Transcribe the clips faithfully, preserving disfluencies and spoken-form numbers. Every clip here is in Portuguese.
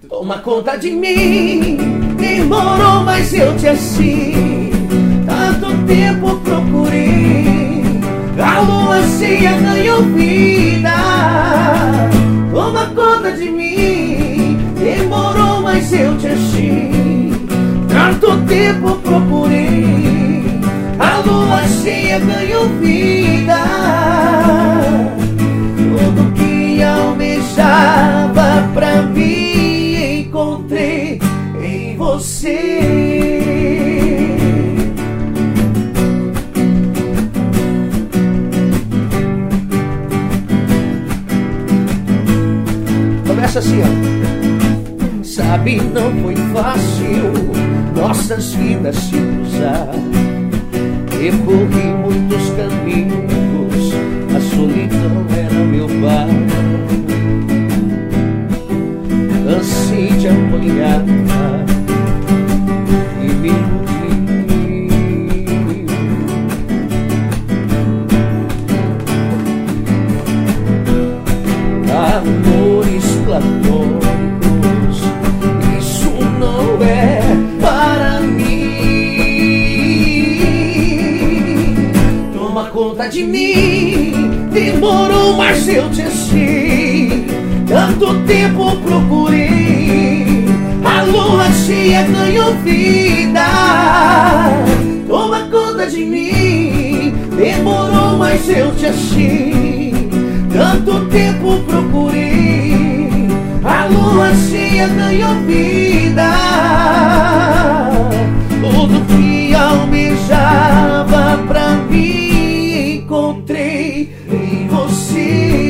Toma conta de mim, demorou, mas eu te achei. Tanto tempo procurei, a lua cheia ganhou vida. Toma conta de mim, demorou, mas eu te achei. Tanto tempo procurei, a lua cheia ganhou vida. Tudo que almejava pra mim encontrei em você. Começa assim, ó. Sabe, não foi fácil nossas vidas se cruzar. Percorri muitos caminhos, a solidão era meu bar. Cansei de apanhar e me iludi. Amores platônicos, isso não é para mim. Toma conta de mim, demorou, mas eu te achei. Tanto tempo procurei, a lua cheia ganhou vida. Toma conta de mim, demorou, mas eu te achei. Tanto tempo procurei, a lua cheia ganhou vida. Tudo que almejava pra mim encontrei em você.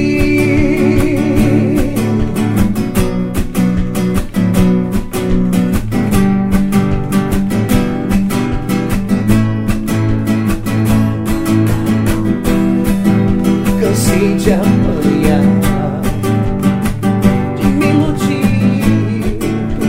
Cansei de apanhar, de me iludir.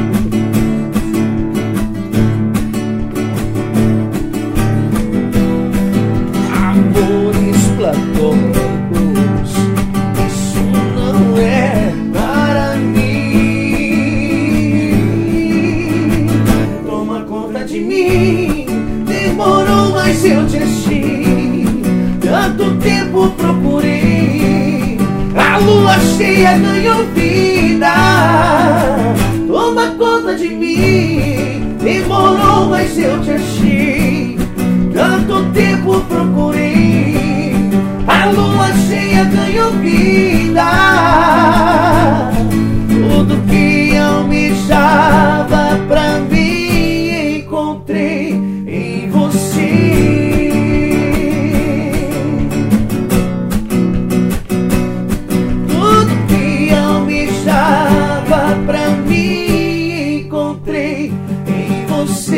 Amores platônicos, isso não é para mim. Toma conta de mim, demorou, mas eu te achei. Tanto tempo procurei, a lua cheia ganhou vida. Toma conta de mim, demorou, mas eu te achei. Tanto tempo procurei, a lua cheia ganhou vida. Tudo que almejava pra mim encontrei em você. Pra mim encontrei em você.